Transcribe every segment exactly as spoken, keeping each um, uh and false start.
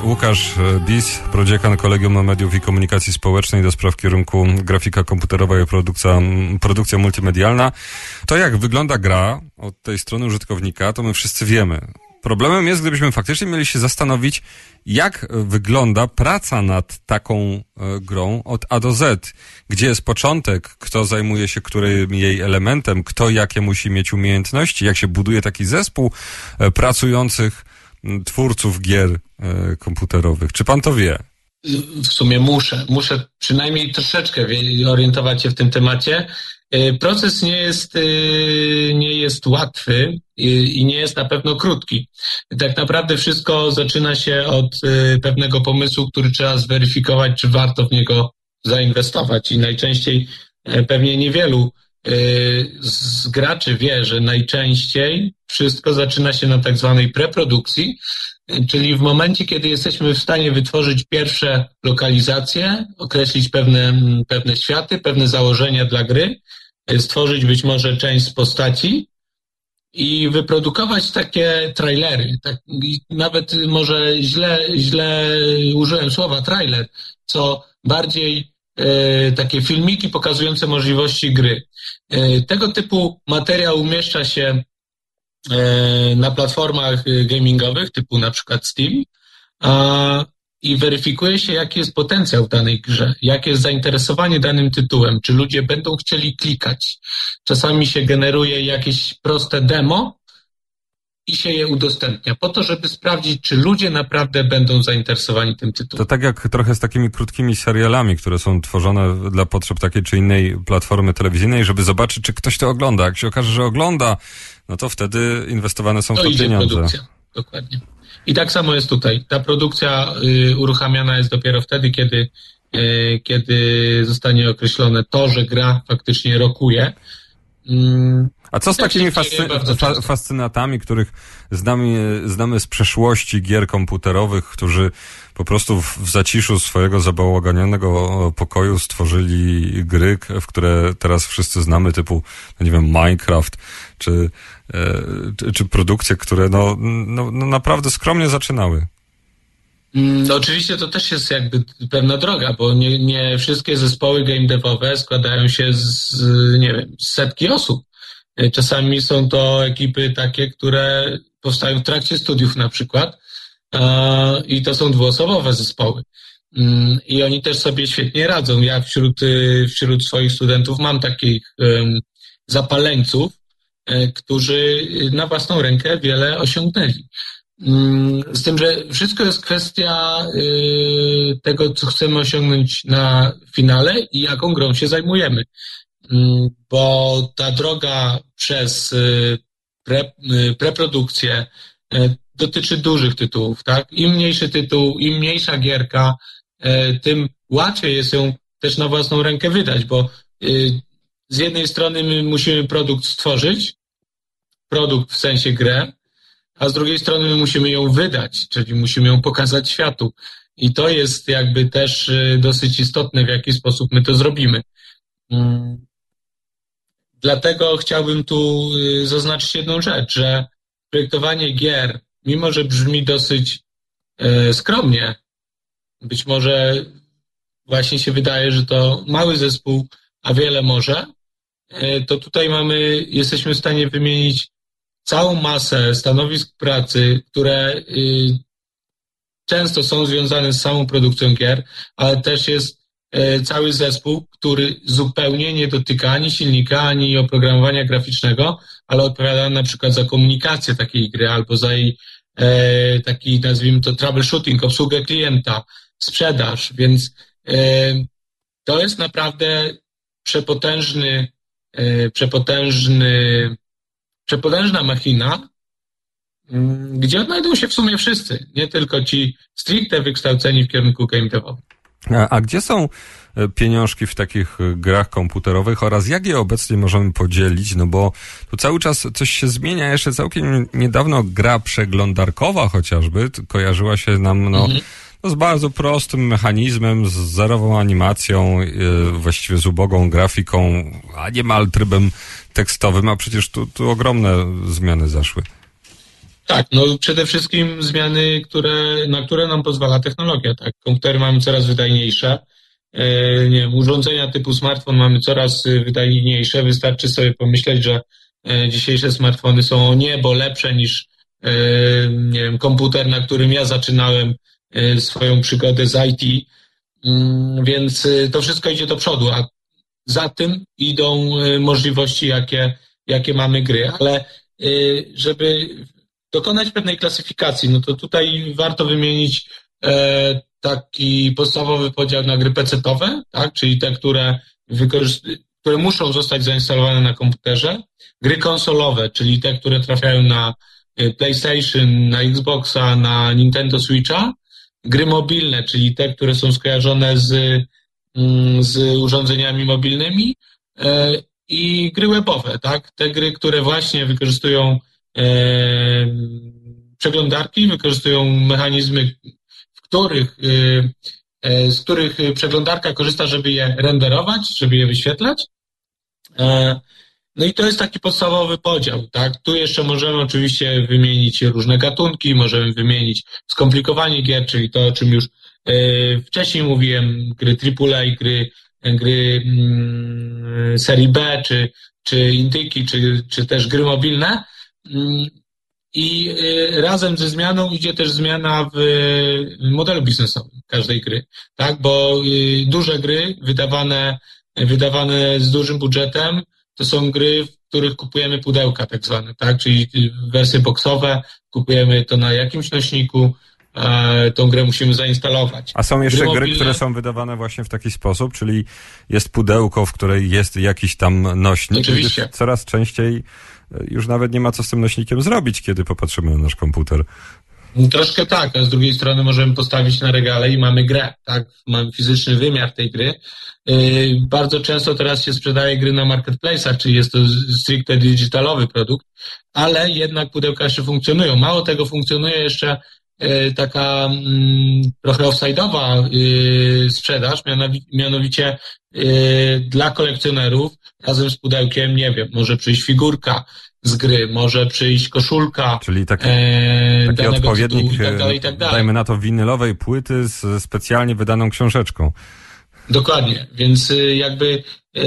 Łukasz Bis, prodziekan Kolegium Mediów i Komunikacji Społecznej do spraw kierunku grafika komputerowa i produkcja, produkcja multimedialna. To jak wygląda gra od tej strony użytkownika, to my wszyscy wiemy. Problemem jest, gdybyśmy faktycznie mieli się zastanowić, jak wygląda praca nad taką e, grą od A do Z. Gdzie jest początek, kto zajmuje się którym jej elementem, kto jakie musi mieć umiejętności, jak się buduje taki zespół e, pracujących m, twórców gier e, komputerowych. Czy pan to wie? W sumie muszę. Muszę przynajmniej troszeczkę orientować się w tym temacie. Proces nie jest, nie jest łatwy i nie jest na pewno krótki. Tak naprawdę wszystko zaczyna się od pewnego pomysłu, który trzeba zweryfikować, czy warto w niego zainwestować. I najczęściej pewnie niewielu z graczy wie, że najczęściej wszystko zaczyna się na tak zwanej preprodukcji, czyli w momencie, kiedy jesteśmy w stanie wytworzyć pierwsze lokalizacje, określić pewne, pewne światy, pewne założenia dla gry, stworzyć być może część z postaci i wyprodukować takie trailery. Tak, nawet może źle, źle użyłem słowa trailer, co bardziej e, takie filmiki pokazujące możliwości gry. E, tego typu materiał umieszcza się e, na platformach gamingowych, typu na przykład Steam, a i weryfikuje się, jaki jest potencjał w danej grze, jakie jest zainteresowanie danym tytułem, czy ludzie będą chcieli klikać. Czasami się generuje jakieś proste demo i się je udostępnia, po to, żeby sprawdzić, czy ludzie naprawdę będą zainteresowani tym tytułem. To tak jak trochę z takimi krótkimi serialami, które są tworzone dla potrzeb takiej czy innej platformy telewizyjnej, żeby zobaczyć, czy ktoś to ogląda. Jak się okaże, że ogląda, no to wtedy inwestowane są w to pieniądze. Produkcja. Dokładnie. I tak samo jest tutaj. Ta produkcja y, uruchamiana jest dopiero wtedy, kiedy, y, kiedy zostanie określone to, że gra faktycznie rokuje. Mm. A co z takimi fascy- fa- fascynatami, których znamy, znamy z przeszłości gier komputerowych, którzy po prostu w, w zaciszu swojego zabałaganianego pokoju stworzyli gry, w które teraz wszyscy znamy, typu, no nie wiem, Minecraft, czy, e, czy, czy produkcje, które no, no, no naprawdę skromnie zaczynały? No oczywiście to też jest jakby pewna droga, bo nie, nie wszystkie zespoły game devowe składają się z, nie wiem, z setki osób. Czasami są to ekipy takie, które powstają w trakcie studiów na przykład i to są dwuosobowe zespoły. I oni też sobie świetnie radzą. Ja wśród, wśród swoich studentów mam takich zapaleńców, którzy na własną rękę wiele osiągnęli. Z tym, że wszystko jest kwestia tego, co chcemy osiągnąć na finale i jaką grą się zajmujemy. Bo ta droga przez pre, preprodukcję dotyczy dużych tytułów, tak? Im mniejszy tytuł, im mniejsza gierka, tym łatwiej jest ją też na własną rękę wydać, bo z jednej strony my musimy produkt stworzyć, produkt w sensie grę, a z drugiej strony my musimy ją wydać, czyli musimy ją pokazać światu. I to jest jakby też dosyć istotne, w jaki sposób my to zrobimy. Dlatego chciałbym tu zaznaczyć jedną rzecz, że projektowanie gier, mimo że brzmi dosyć e, skromnie, być może właśnie się wydaje, że to mały zespół, a wiele może, e, to tutaj mamy, jesteśmy w stanie wymienić całą masę stanowisk pracy, które y, często są związane z samą produkcją gier, ale też jest y, cały zespół, który zupełnie nie dotyka ani silnika, ani oprogramowania graficznego, ale odpowiada na przykład za komunikację takiej gry albo za jej y, taki, nazwijmy to, troubleshooting, obsługę klienta, sprzedaż, więc y, to jest naprawdę przepotężny, y, przepotężny przepotężna machina, gdzie odnajdą się w sumie wszyscy, nie tylko ci stricte wykształceni w kierunku game devowym. A, a gdzie są pieniążki w takich grach komputerowych oraz jak je obecnie możemy podzielić? No bo tu cały czas coś się zmienia. Jeszcze całkiem niedawno gra przeglądarkowa chociażby kojarzyła się nam no, mhm. no, z bardzo prostym mechanizmem, z zerową animacją, yy, właściwie z ubogą grafiką, a niemal trybem tekstowym, a przecież tu, tu ogromne zmiany zaszły. Tak, no przede wszystkim zmiany, które, na które nam pozwala technologia, tak. Komputery mamy coraz wydajniejsze, e, nie wiem, urządzenia typu smartfon mamy coraz wydajniejsze. Wystarczy sobie pomyśleć, że e, dzisiejsze smartfony są o niebo lepsze niż e, nie wiem, komputer, na którym ja zaczynałem e, swoją przygodę z I T, mm, więc e, to wszystko idzie do przodu, a za tym idą e, możliwości, jakie, jakie mamy gry, ale e, żeby dokonać pewnej klasyfikacji, no to tutaj warto wymienić e, taki podstawowy podział na gry pecetowe, tak, czyli te, które, wykorzyst- które muszą zostać zainstalowane na komputerze, gry konsolowe, czyli te, które trafiają na PlayStation, na Xboxa, na Nintendo Switcha, gry mobilne, czyli te, które są skojarzone z, z urządzeniami mobilnymi e, i gry webowe, tak, te gry, które właśnie wykorzystują E, przeglądarki, wykorzystują mechanizmy, w których, e, z których przeglądarka korzysta, żeby je renderować, żeby je wyświetlać. E, no i to jest taki podstawowy podział, tak? Tu jeszcze możemy oczywiście wymienić różne gatunki, możemy wymienić skomplikowanie gier, czyli to, o czym już e, wcześniej mówiłem, gry triple A, gry, gry mm, serii B, czy, czy indyki, czy, czy też gry mobilne. I razem ze zmianą idzie też zmiana w modelu biznesowym każdej gry, tak? Bo duże gry wydawane, wydawane z dużym budżetem to są gry, w których kupujemy pudełka tak zwane, tak? Czyli wersje boxowe, kupujemy to na jakimś nośniku, tą grę musimy zainstalować. A są jeszcze gry, mobilne, gry, które są wydawane właśnie w taki sposób, czyli jest pudełko, w której jest jakiś tam nośnik. Oczywiście. Coraz częściej już nawet nie ma co z tym nośnikiem zrobić, kiedy popatrzymy na nasz komputer. Troszkę tak, a z drugiej strony możemy postawić na regale i mamy grę, tak? Mamy fizyczny wymiar tej gry. Yy, bardzo często teraz się sprzedaje gry na marketplace'ach, czyli jest to stricte digitalowy produkt, ale jednak pudełka jeszcze funkcjonują. Mało tego, funkcjonuje jeszcze yy, taka yy, trochę offside'owa yy, sprzedaż, mianowicie, mianowicie yy, dla kolekcjonerów razem z pudełkiem, nie wiem, może przyjść figurka z gry, może przyjść koszulka. Czyli taki, e, taki odpowiednik, i tak dalej, i tak dalej. Dajmy na to winylowej płyty z specjalnie wydaną książeczką. Dokładnie, więc jakby e,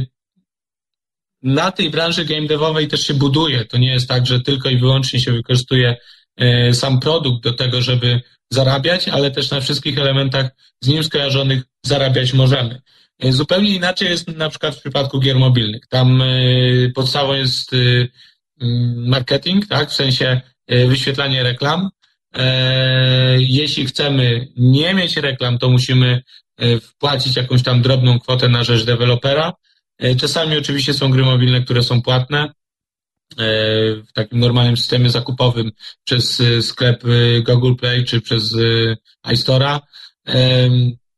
na tej branży game devowej też się buduje. To nie jest tak, że tylko i wyłącznie się wykorzystuje e, sam produkt do tego, żeby zarabiać, ale też na wszystkich elementach z nim skojarzonych zarabiać możemy. Zupełnie inaczej jest na przykład w przypadku gier mobilnych. Tam y, podstawą jest y, marketing, tak, w sensie y, wyświetlanie reklam. E, jeśli chcemy nie mieć reklam, to musimy y, wpłacić jakąś tam drobną kwotę na rzecz dewelopera. E, czasami oczywiście są gry mobilne, które są płatne e, w takim normalnym systemie zakupowym przez y, sklep y, Google Play czy przez y, iStore'a. E,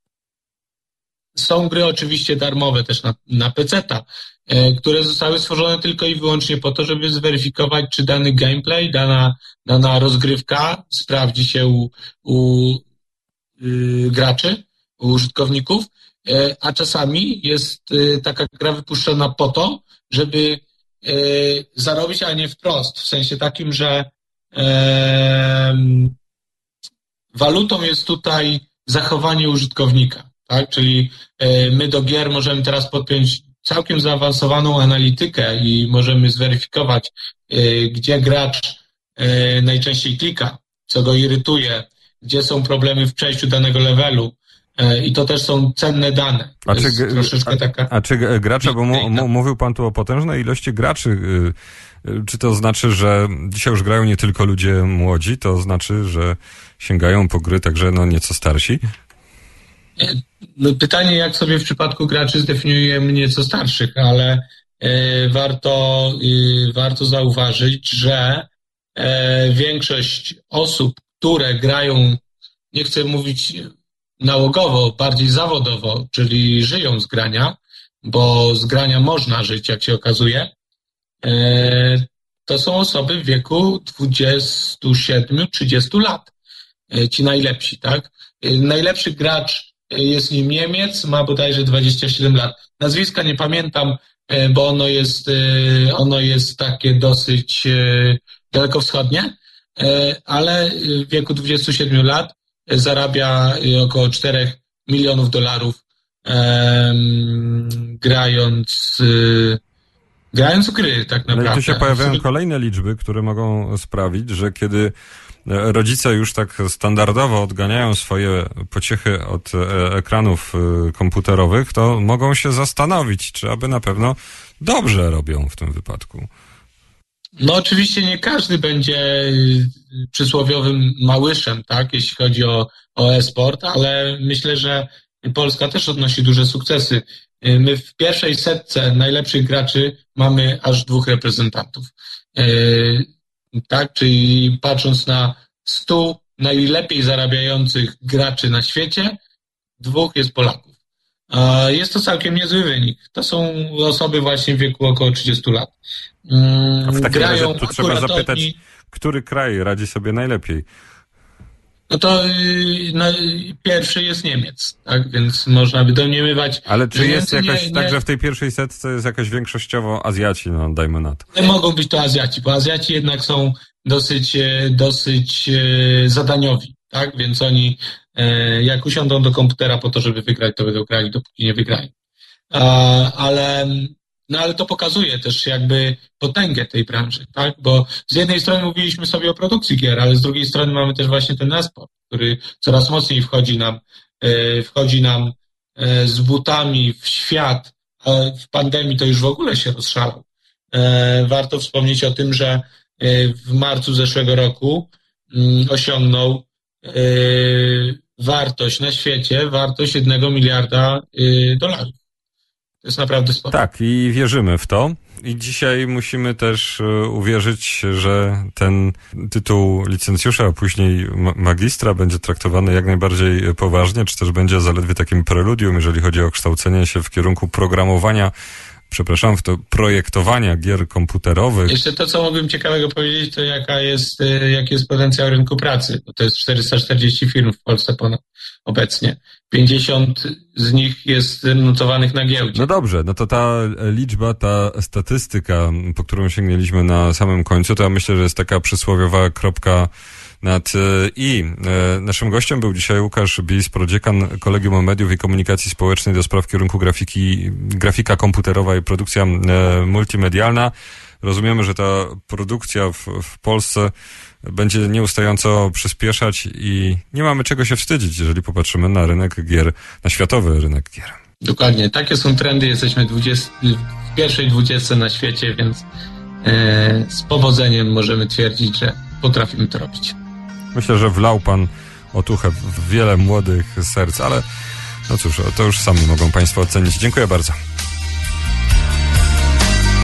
Są gry oczywiście darmowe też na, na peceta, e, które zostały stworzone tylko i wyłącznie po to, żeby zweryfikować, czy dany gameplay, dana, dana rozgrywka sprawdzi się u, u y, graczy, u użytkowników, e, a czasami jest y, taka gra wypuszczona po to, żeby y, zarobić, ale nie wprost, w sensie takim, że e, walutą jest tutaj zachowanie użytkownika. Tak? Czyli my do gier możemy teraz podpiąć całkiem zaawansowaną analitykę i możemy zweryfikować, gdzie gracz najczęściej klika, co go irytuje, gdzie są problemy w przejściu danego levelu. I to też są cenne dane. A czy, a, taka... a czy gracze, bo mu, mu, mówił pan tu o potężnej ilości graczy, czy to znaczy, że dzisiaj już grają nie tylko ludzie młodzi, to znaczy, że sięgają po gry także no nieco starsi? No pytanie, jak sobie w przypadku graczy zdefiniujemy nieco starszych, ale e, warto, e, warto zauważyć, że e, większość osób, które grają, nie chcę mówić nałogowo, bardziej zawodowo, czyli żyją z grania, bo z grania można żyć, jak się okazuje, e, to są osoby w wieku dwudziestu siedmiu trzydziestu lat. E, ci najlepsi, tak? E, najlepszy gracz jest nim Niemiec, ma bodajże dwadzieścia siedem lat. Nazwiska nie pamiętam, bo ono jest, ono jest takie dosyć dalekowschodnie, ale w wieku dwudziestu siedmiu lat zarabia około czterech milionów dolarów grając grając w gry, tak naprawdę. No i tu się pojawiają kolejne liczby, które mogą sprawić, że kiedy rodzice już tak standardowo odganiają swoje pociechy od ekranów komputerowych, to mogą się zastanowić, czy aby na pewno dobrze robią w tym wypadku. No oczywiście nie każdy będzie przysłowiowym małyszem, tak, jeśli chodzi o, o e-sport, ale myślę, że Polska też odnosi duże sukcesy. My w pierwszej setce najlepszych graczy mamy aż dwóch reprezentantów. Yy, tak, czyli patrząc na stu najlepiej zarabiających graczy na świecie, dwóch jest Polaków. Yy, jest to całkiem niezły wynik. To są osoby właśnie w wieku około trzydziestu lat. Yy, A w takim grają razie tu trzeba zapytać, oni... który kraj radzi sobie najlepiej? No to no, pierwszy jest Niemiec, tak, więc można by domniemywać. Ale czy jest jakaś, nie, nie, tak, że w tej pierwszej setce jest jakaś większościowo Azjaci, no dajmy na to. Nie mogą być to Azjaci, bo Azjaci jednak są dosyć, dosyć zadaniowi, tak, więc oni jak usiądą do komputera po to, żeby wygrać, to będą grali, dopóki nie wygrają. Ale No ale to pokazuje też jakby potęgę tej branży, tak? Bo z jednej strony mówiliśmy sobie o produkcji gier, ale z drugiej strony mamy też właśnie ten e-sport, który coraz mocniej wchodzi nam, e, wchodzi nam e, z butami w świat, a w pandemii to już w ogóle się rozszalał. E, warto wspomnieć o tym, że e, w marcu zeszłego roku m, osiągnął e, wartość na świecie, wartość jednego miliarda e, dolarów. To jest naprawdę sporo. Tak, i wierzymy w to. I dzisiaj musimy też uwierzyć, że ten tytuł licencjusza, a później magistra będzie traktowany jak najbardziej poważnie, czy też będzie zaledwie takim preludium, jeżeli chodzi o kształcenie się w kierunku programowania, przepraszam, w to projektowania gier komputerowych. Jeszcze to, co mógłbym ciekawego powiedzieć, to jaka jest, jaki jest potencjał rynku pracy. Bo to jest czterysta czterdzieści firm w Polsce ponad obecnie. pięćdziesiąt z nich jest notowanych na giełdzie. No dobrze, no to ta liczba, ta statystyka, po którą sięgnęliśmy na samym końcu, to ja myślę, że jest taka przysłowiowa kropka nad i. Naszym gościem był dzisiaj Łukasz Bis, prodziekan Kolegium Mediów i Komunikacji Społecznej do spraw kierunku grafiki, grafika komputerowa i produkcja multimedialna. Rozumiemy, że ta produkcja w, w Polsce będzie nieustająco przyspieszać i nie mamy czego się wstydzić, jeżeli popatrzymy na rynek gier, na światowy rynek gier. Dokładnie, takie są trendy, jesteśmy dwudziesty, w pierwszej dwudziestce na świecie, więc e, z powodzeniem możemy twierdzić, że potrafimy to robić. Myślę, że wlał pan otuchę w wiele młodych serc, ale no cóż, to już sami mogą państwo ocenić. Dziękuję bardzo.